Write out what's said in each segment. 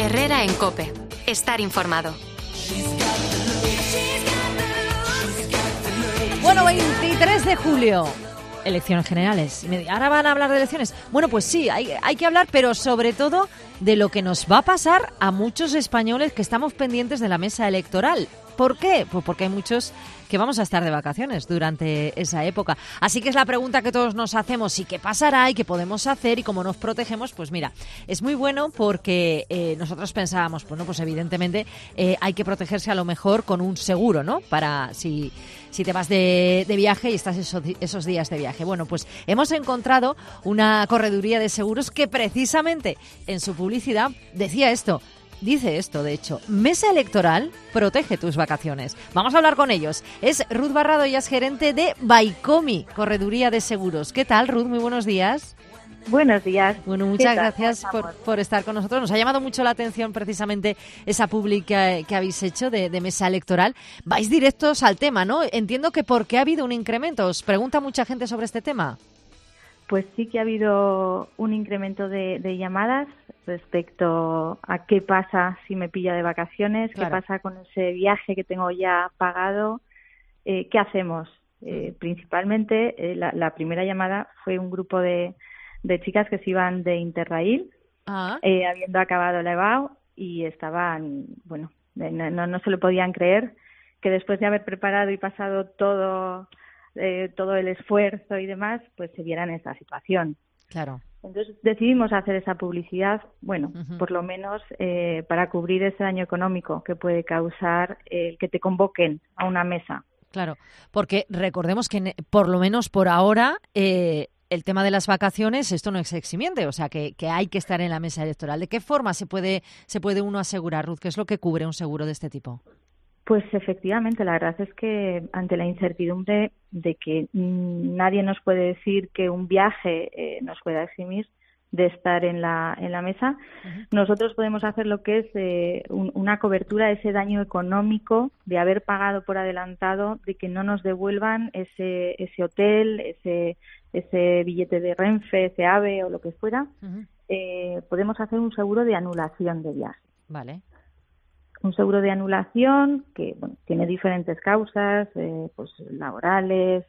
Herrera en COPE. Estar informado. Bueno, 23 de julio. Elecciones generales. ¿Ahora van a hablar de elecciones? Bueno, pues sí, hay que hablar, pero sobre todo de lo que nos va a pasar a muchos españoles que estamos pendientes de la mesa electoral. ¿Por qué? Pues porque hay muchos que vamos a estar de vacaciones durante esa época. Así que es la pregunta que todos nos hacemos: ¿y qué pasará? ¿Y qué podemos hacer? ¿Y cómo nos protegemos? Pues mira, es muy bueno porque nosotros pensábamos, bueno, pues evidentemente hay que protegerse a lo mejor con un seguro, ¿no? Para si te vas de viaje y estás esos días de viaje. Bueno, pues hemos encontrado una correduría de seguros que precisamente en su publicidad decía esto. Dice esto, de hecho: Mesa Electoral protege tus vacaciones. Vamos a hablar con ellos. Es Ruth Barrado, ella es gerente de Baicomi, Correduría de Seguros. ¿Qué tal, Ruth? Muy buenos días. Buenos días. Bueno, muchas gracias por estar con nosotros. Nos ha llamado mucho la atención precisamente esa pública que habéis hecho de Mesa Electoral. Vais directos al tema, ¿no? Entiendo que porque ha habido un incremento. ¿Os pregunta mucha gente sobre este tema? Pues sí que ha habido un incremento de llamadas respecto a qué pasa si me pilla de vacaciones, claro. Qué pasa con ese viaje que tengo ya pagado, qué hacemos. Principalmente la primera llamada fue un grupo de chicas que se iban de Interrail, habiendo acabado la EBAU, y estaban, bueno, no se lo podían creer que después de haber preparado y pasado todo el esfuerzo y demás, pues se vieran en esta situación. Claro. Entonces decidimos hacer esa publicidad, bueno, por lo menos para cubrir ese daño económico que puede causar el que te convoquen a una mesa. Claro, porque recordemos que por lo menos por ahora el tema de las vacaciones, esto no es eximiente, o sea que hay que estar en la mesa electoral. ¿De qué forma se puede uno asegurar, Ruth? ¿Qué es lo que cubre un seguro de este tipo? Pues efectivamente, la verdad es que ante la incertidumbre de que nadie nos puede decir que un viaje nos pueda eximir de estar en la mesa, nosotros podemos hacer lo que es una cobertura de ese daño económico de haber pagado por adelantado, de que no nos devuelvan ese hotel, ese billete de Renfe, ese AVE o lo que fuera. Podemos hacer un seguro de anulación de viaje. Vale. Un seguro de anulación que tiene diferentes causas, pues laborales,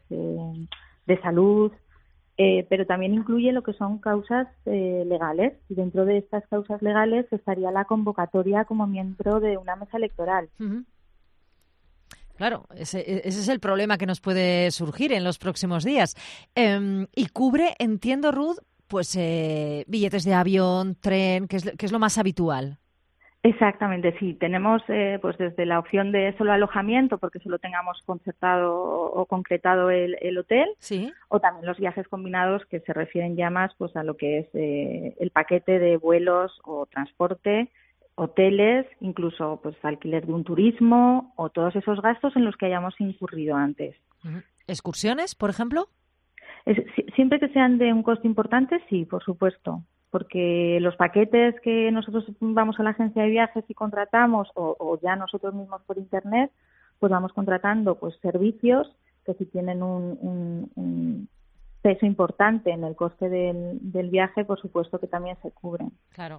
de salud, pero también incluye lo que son causas legales. Y dentro de estas causas legales estaría la convocatoria como miembro de una mesa electoral. Claro, ese es el problema que nos puede surgir en los próximos días. Y cubre, entiendo, Ruth, pues billetes de avión, tren, que es lo más habitual. Exactamente, sí. Tenemos pues desde la opción de solo alojamiento, porque solo tengamos concertado o concretado el hotel, ¿sí? O también los viajes combinados, que se refieren ya más pues a lo que es el paquete de vuelos o transporte, hoteles, incluso pues alquiler de un turismo o todos esos gastos en los que hayamos incurrido antes. ¿Excursiones, por ejemplo? Siempre que sean de un coste importante, sí, por supuesto. Porque los paquetes que nosotros vamos a la agencia de viajes y contratamos o ya nosotros mismos por internet, pues vamos contratando pues servicios que si tienen un peso importante en el coste del viaje, por supuesto que también se cubren. Claro.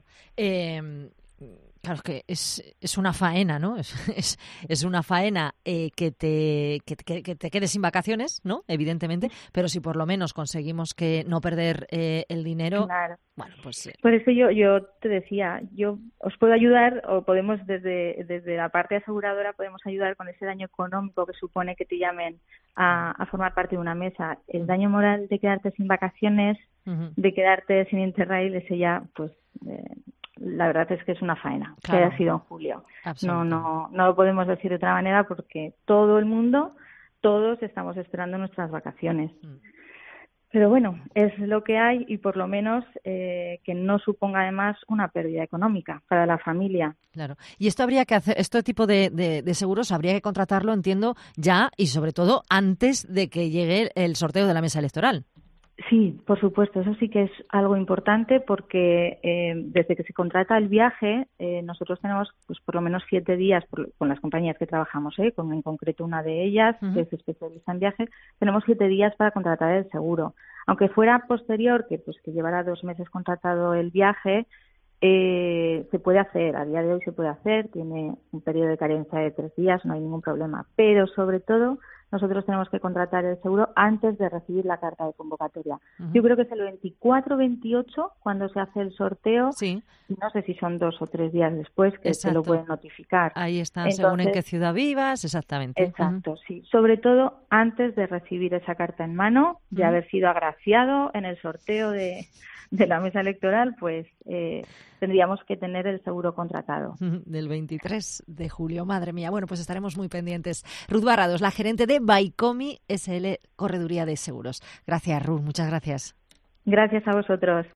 Claro, que es una faena, ¿no? Es una faena que te quedes sin vacaciones, ¿no? Evidentemente, pero si por lo menos conseguimos que no perder el dinero, claro. Bueno, pues por eso yo te decía, yo os puedo ayudar, o podemos desde la parte aseguradora podemos ayudar con ese daño económico que supone que te llamen a formar parte de una mesa. El daño moral de quedarte sin vacaciones, de quedarte sin Interrail, ese ya, pues la verdad es que es una faena, claro, que haya sido en julio. No lo podemos decir de otra manera, porque todo el mundo, todos estamos esperando nuestras vacaciones. Pero bueno, es lo que hay, y por lo menos que no suponga además una pérdida económica para la familia. Claro. Y esto habría que hacer, este tipo de seguros habría que contratarlo, entiendo, ya y sobre todo antes de que llegue el sorteo de la mesa electoral. Sí, por supuesto, eso sí que es algo importante, porque desde que se contrata el viaje, nosotros tenemos pues por lo menos 7 días con las compañías que trabajamos, con en concreto una de ellas, que es especialista en viajes, tenemos 7 días para contratar el seguro. Aunque fuera posterior, que llevara 2 meses contratado el viaje, Se puede hacer, a día de hoy se puede hacer, tiene un periodo de carencia de 3 días, no hay ningún problema, pero sobre todo nosotros tenemos que contratar el seguro antes de recibir la carta de convocatoria. Yo creo que es el 24-28 cuando se hace el sorteo, sí. Y no sé si son 2 o 3 días después que se lo pueden notificar. Ahí está, según en qué ciudad vivas, exactamente. Exacto, sí. Sobre todo antes de recibir esa carta en mano, de haber sido agraciado en el sorteo de la mesa electoral, pues tendríamos que tener el seguro contratado. Del 23 de julio, madre mía. Bueno, pues estaremos muy pendientes. Ruth Barrados, la gerente de Baicomi SL Correduría de Seguros. Gracias, Ruth, muchas gracias. Gracias a vosotros.